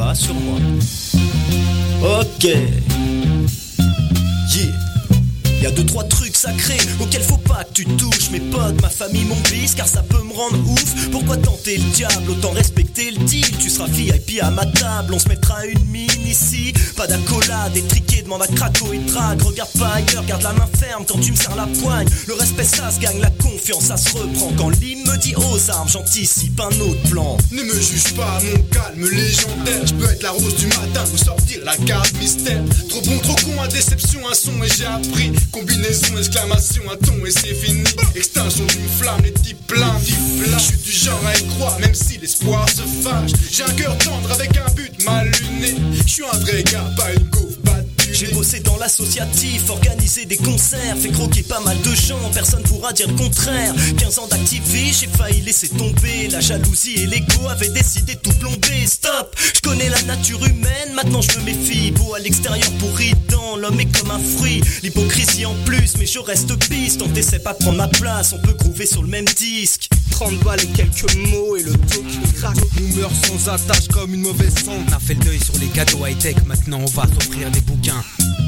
Rassure-moi. Ok. Yeah. Y'a 2-3 trucs sacrés auxquels faut pas que tu touches. Mes potes, ma famille, mon bis, car ça peut me rendre ouf. Pourquoi tenter le diable, autant respecter le deal. Tu seras VIP à ma table, on se mettra une mine ici. Pas d'accolade, étriqué, demande à Craco et drague. Regarde pas ailleurs, garde la main ferme quand tu me serres la poigne. Le respect ça se gagne, la confiance ça se reprend. Quand l'hymne me dit aux armes, j'anticipe un autre plan. Ne me juge pas, mon calme légendaire. Je peux être la rose du matin ou sortir la carte mystère. Trop bon, trop con, à déception, un son et j'ai appris. Combinaison, exclamation, un ton et c'est fini. Extinction d'une flamme, les types pleins. Je suis du genre à y croire, même si l'espoir se fâche. J'ai un cœur tendre avec un but mal luné. Je suis un vrai gars, pas une gaufre battue. J'ai bossé dans l'associatif, organisé des concerts, fait croquer pas mal de gens, personne pourra dire le contraire. 15 ans d'activité, j'ai failli laisser tomber. La jalousie et l'ego avaient décidé de tout plomber. Stop, je connais la nature humaine, maintenant je me méfie. Beau à l'extérieur, pourri dedans, l'homme est comme un fruit. L'hypocrisie en plus, mais je reste piste. On t'essaie pas de prendre ma place, on peut groover sur le même disque. 30 balles et quelques mots et le dos qui craque. On meurt sans attache comme une mauvaise sonde. On a fait le deuil sur les cadeaux high-tech, maintenant on va s'offrir des bouquins.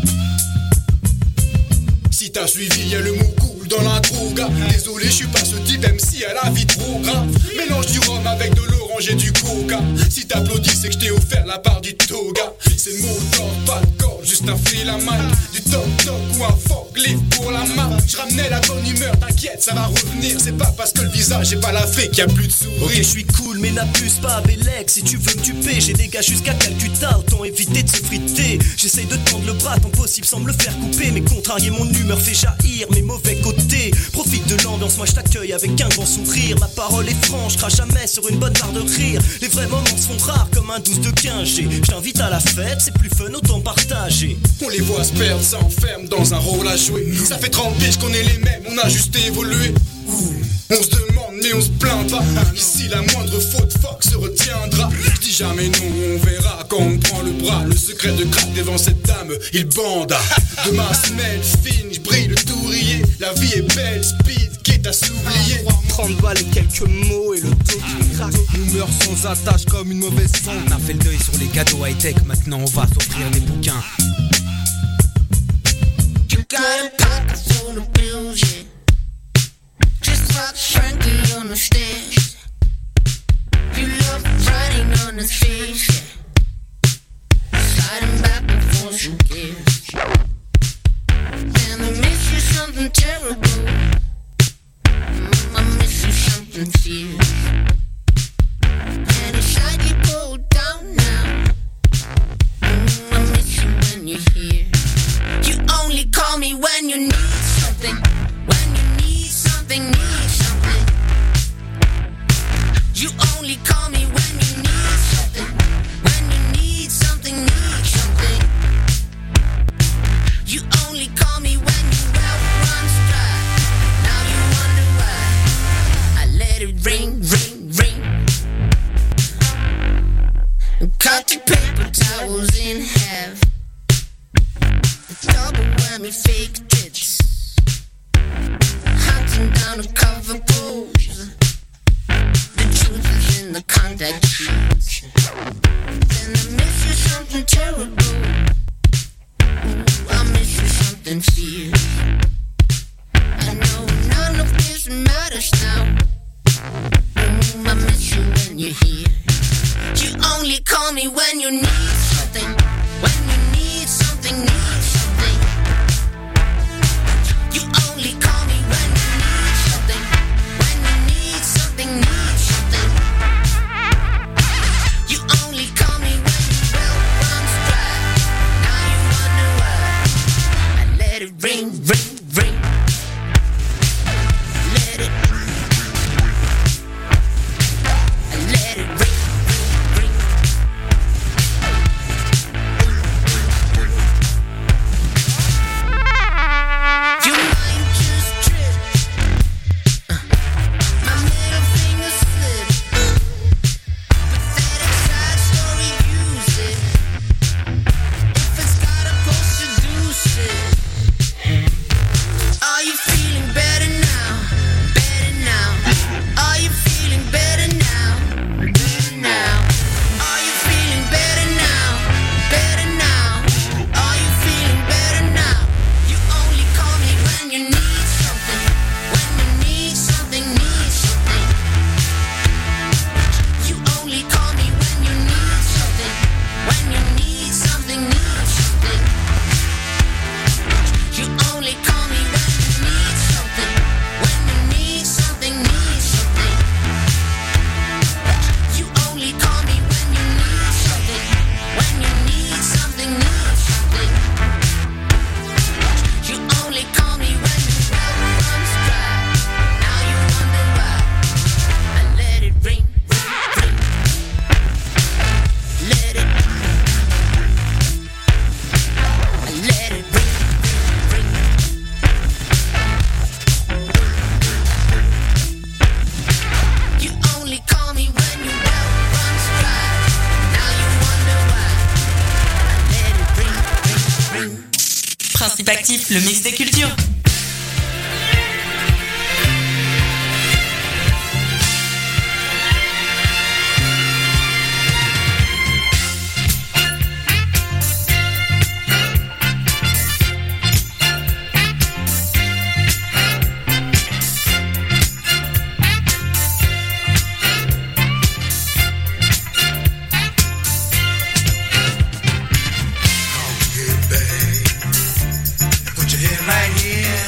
Si t'as suivi, y'a le mot cool dans l'intro, gars. Désolé, je suis pas ce type, même si elle a vie trop grave. Mélange du rhum avec de l'orange et du coca. Si t'applaudis, c'est que je t'ai offert la part du toga. C'est le mot d'ordre, pas de corde, juste un fil à main. Du toc-toc ou un forklift pour la main. Je ramenais la bonne humeur, t'inquiète, ça va revenir. C'est pas parce que le visage est pas la fée qu'il y a plus de sourire. Ok, je suis cool, mais n'abuse pas, Bélec. Si tu veux me tuer, j'ai des gars jusqu'à Calcutta. Autant éviter de se friter. J'essaye de tendre le bras, tant possible sans me le faire couper. Mais contrarier mon humeur fait jaillir mes mauvais côtés. Profite de l'ambiance, moi je t'accueille avec un grand sourire. Ma parole est franche, crache jamais sur une bonne barre de rire. Les vrais moments se font rares comme un 12 de 15G. Je t'invite à la fête, c'est plus fun, autant partager. On les voit se perdre, ça enferme dans un rôle à jouer. Ça fait 30 piges qu'on est les mêmes, on a juste évolué. On se demande mais on se plaint pas. Ici la moindre faute fuck se retiendra. Je dis jamais non, on verra quand on prend le bras. Le secret de crack devant cette dame, il bande. Demain semelle fine, je brille le tourrier. La vie est belle, speed, quitte à s'oublier. 30 balles et quelques mots et le dos qui craque. On meurt sans attache comme une mauvaise sonde. On a fait le deuil sur les cadeaux high-tech, maintenant on va s'offrir des bouquins. You got a pocket full of bills, yeah. Just like Frankie on the stairs. You love riding on his face, yeah. Sliding back and forth in gears. And I miss you something terrible. I miss you something fierce. And it's like you pulled down now. I miss you when you're here. You only call me when you need something. When you need something, need something. You only call me when you need something. When you need something, need something. You only call me when your well runs dry. Now you wonder why I let it ring, ring, ring. Cut the paper towels in half. Double whammy fake tits. Hunting down a cover pose. The truth is in the contact sheets. Then I miss you something terrible. Ooh, I miss you something fierce. I know none of this matters now. Ooh, I miss you when you're here. You only call me when you need something. When you need something, need something. You only call me when you need something. When you need something, need something. You only call me when your well runs dry. Now you wonder why I let it ring, ring, ring. Let it. I let it ring, ring, ring. Principe Actif, le mix des cultures. Right here.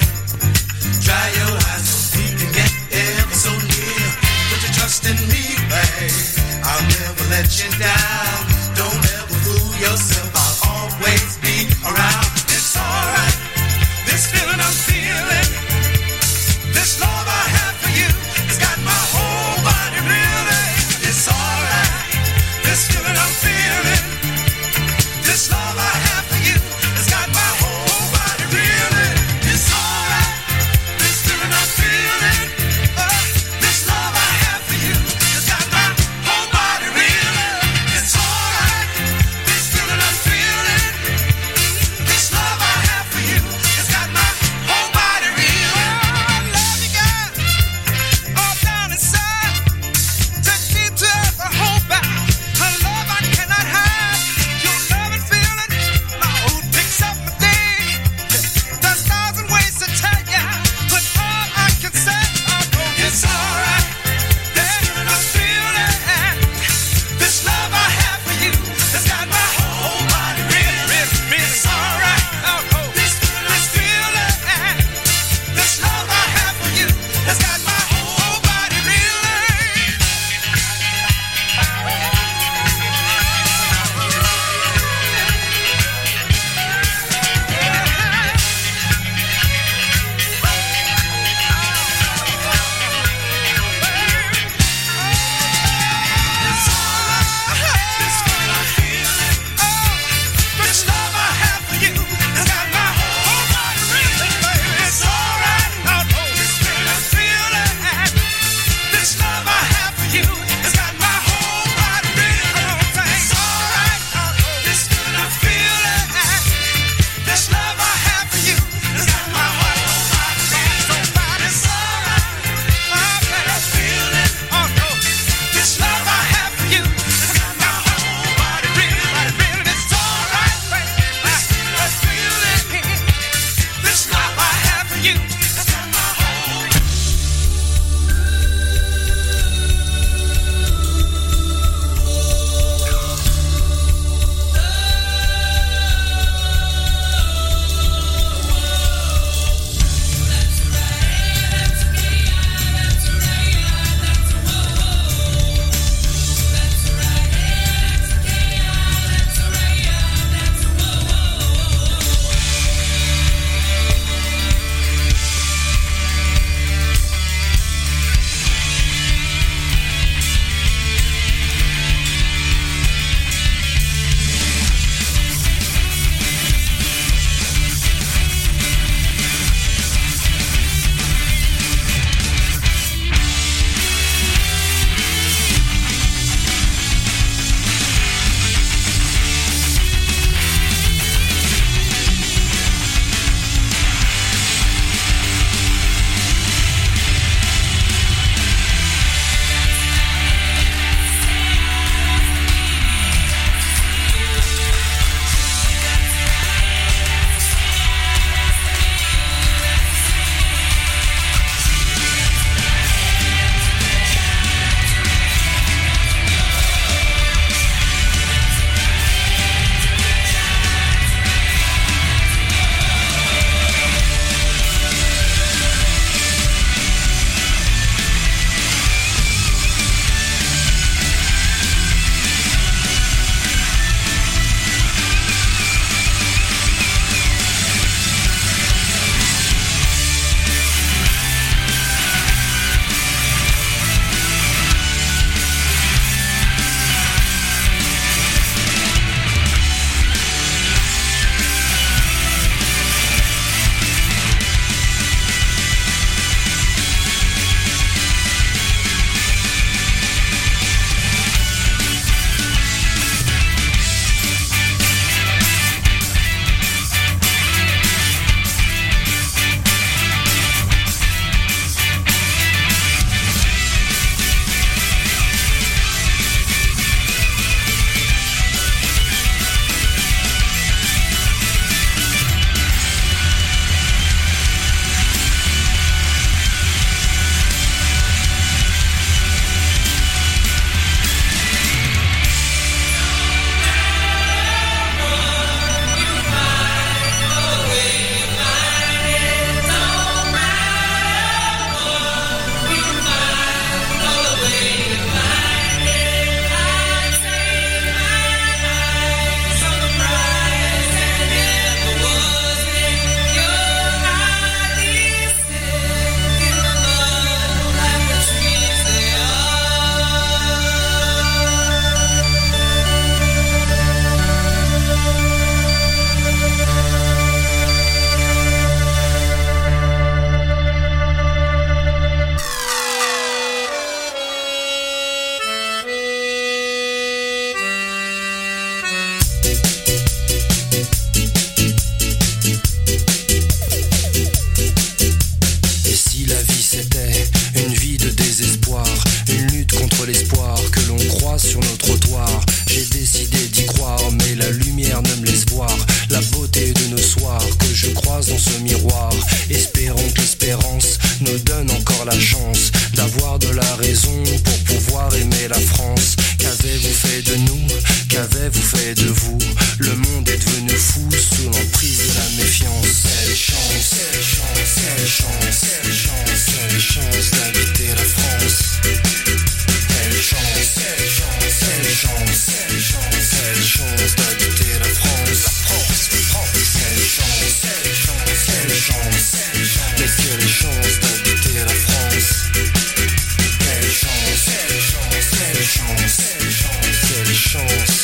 rêve ou fait de vous. Le monde est devenu fou sous l'emprise de la méfiance. Quelle chance, quelle chance, quelle chance, quelle chance, quelle chance d'habiter la France. Quelle chance, quelle chance, quelle chance, quelle chance, quelle chance d'habiter la France. Quelle chance, quelle chance, quelle chance, quelle chance, mais quelle chance d'habiter la France. Quelle chance, quelle chance, quelle chance, quelle chance, quelle chance.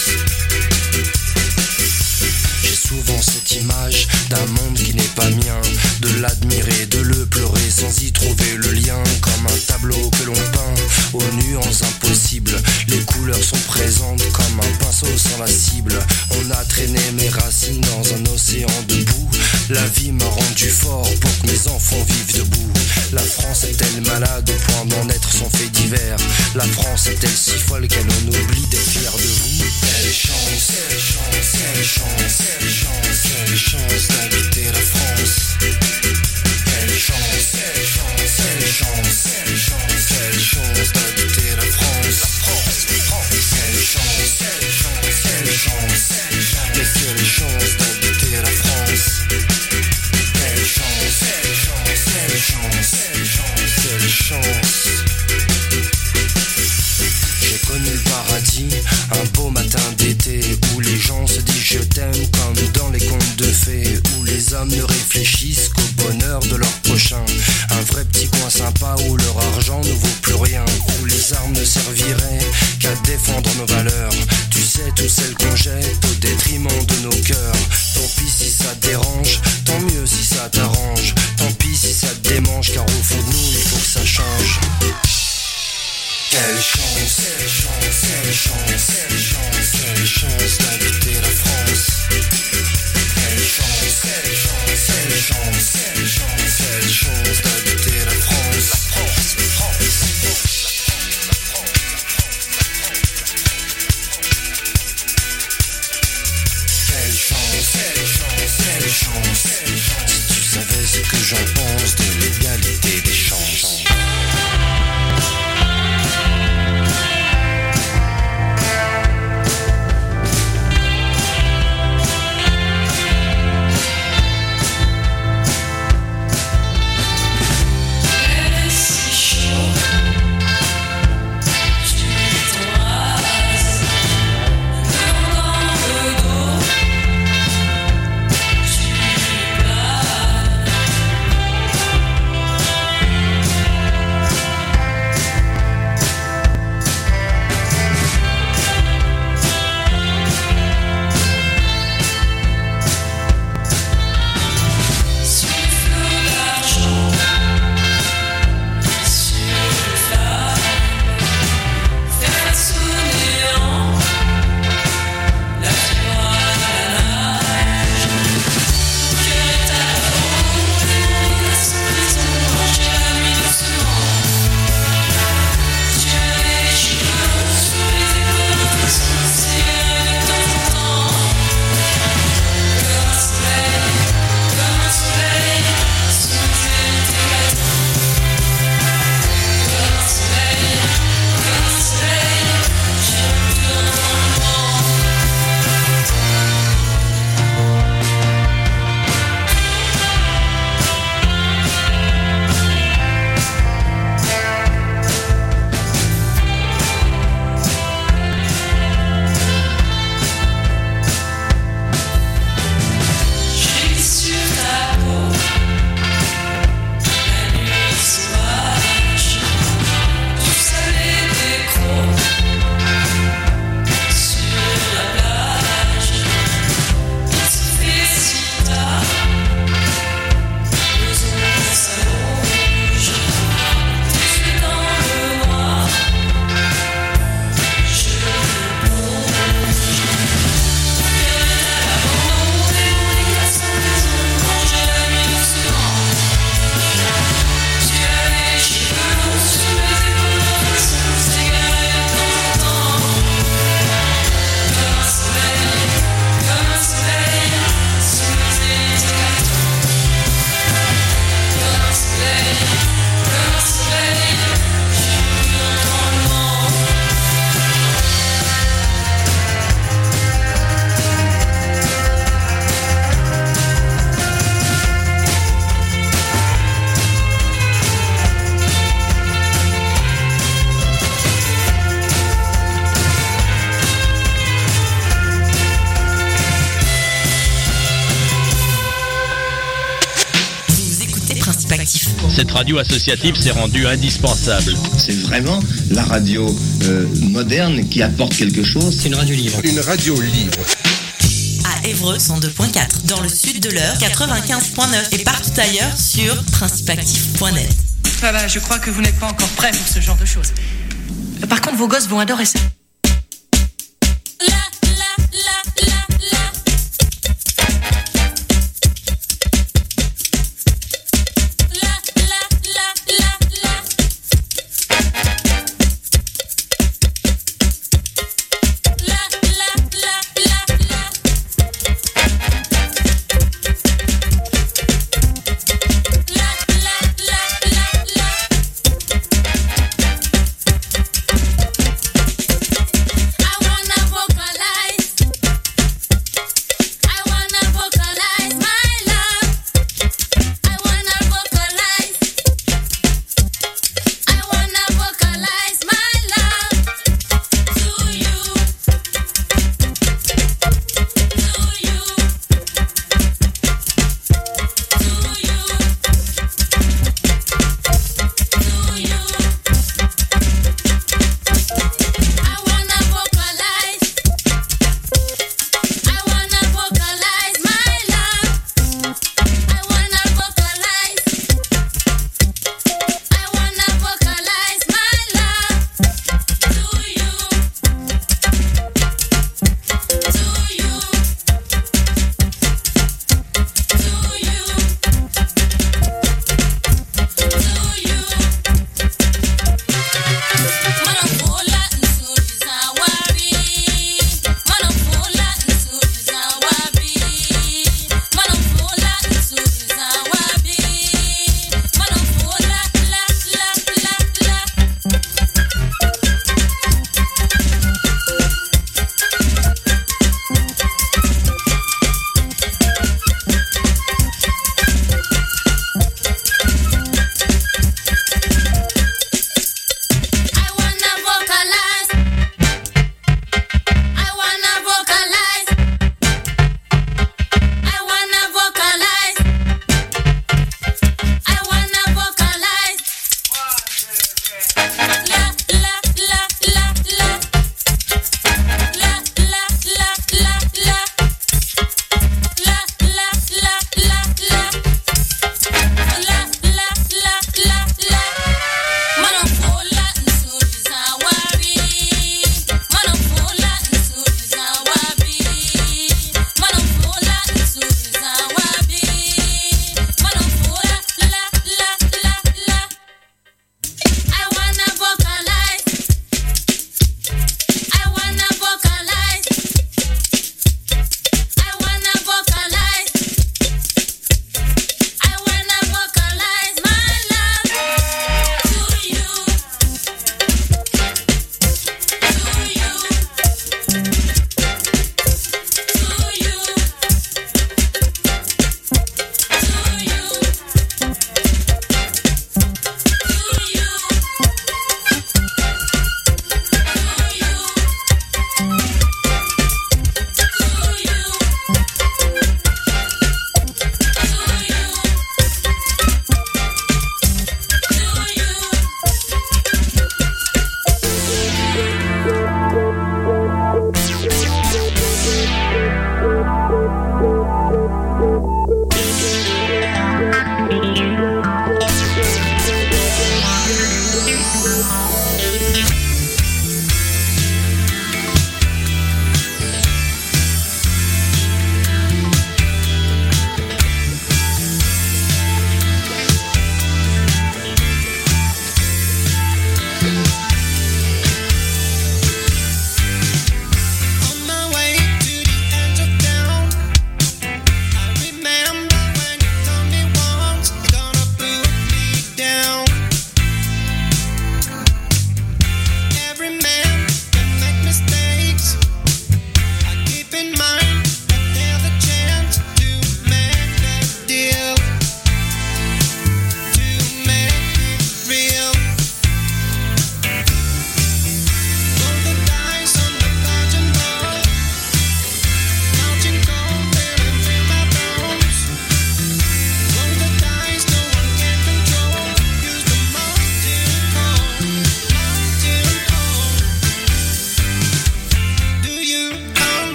J'ai souvent cette image d'un monde qui n'est pas mien, de l'admirer, de le pleurer sans y trouver le lien. Comme un tableau que l'on peint aux nuances impossibles. Les couleurs sont présentes comme un pinceau sans la cible. On a traîné mes racines dans un océan de boue. La vie m'a rendu fort pour que mes enfants vivent debout. La France est-elle malade au point d'en être son fait divers? La France est-elle si folle qu'elle en oublie d'être fière de vous? Quelle chance, quelle chance, quelle chance, quelle chance, quelle chance d'habiter la France. Quelle chance, quelle chance, quelle chance, quelle chance, quelle chance d'habiter la France. Quelle chance, quelle chance, quelle chance, quelle chance, mais quelle chance d'habiter la France. Quelle chance, quelle chance, quelle chance, quelle chance, quelle chance. J'ai connu le paradis, un beau matin d'été, où les gens se disent je t'aime comme dans les contes de fées, où les hommes ne réfléchissent qu'au bonheur de leur prochain. Un vrai petit coin sympa où leur argent ne vaut plus rien, où les armes ne serviraient qu'à défendre nos valeurs. Tu sais, toutes celles qu'on jette au détriment de nos cœurs. Tant pis si ça te dérange, tant mieux si ça t'arrange. Tant pis si ça te démange, car au fond de nous il faut que ça change. Quelle chance, quelle chance, quelle chance, quelle chance, quelle chance d'habiter la France. Quelle chance, quelle chance, quelle chance, quelle chance, quelle chance d'habiter la France. Quelle chance, cette radio associative s'est rendue indispensable. C'est vraiment la radio moderne qui apporte quelque chose. C'est une radio libre. Une radio libre. À Évreux 102.4, dans le sud de l'Eure 95.9 et partout ailleurs sur principeactif.net. Je crois que vous n'êtes pas encore prêts pour ce genre de choses. Par contre, vos gosses vont adorer ça.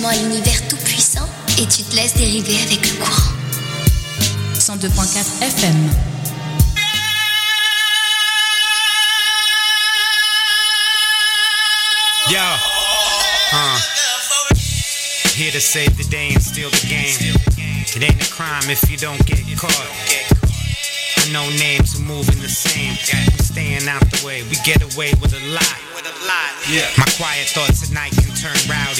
finalement à l'univers tout puissant et tu te laisses dériver avec le courant. 102.4 FM. Yo, here to save the day and steal the game. It ain't a crime if you don't get caught. I know names who moving the same. We staying out the way, we get away with a lot. My quiet thoughts at night can turn rowdy.